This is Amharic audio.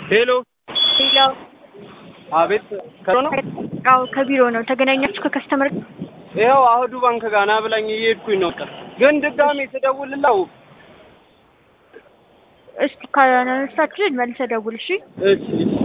ሄሎ ሄሎ አቤት ከሮና አው ከቢሮ ነው ተገናኛችሁ ከከስተመር ይሄው አህዱ ባንክ ጋር ና ብላኝ እየሄድኩኝ ነው ግን ድጋሜ ተደውልላው እስቲ ካላነሳችሁ መልሰ ደውል እሺ እሺ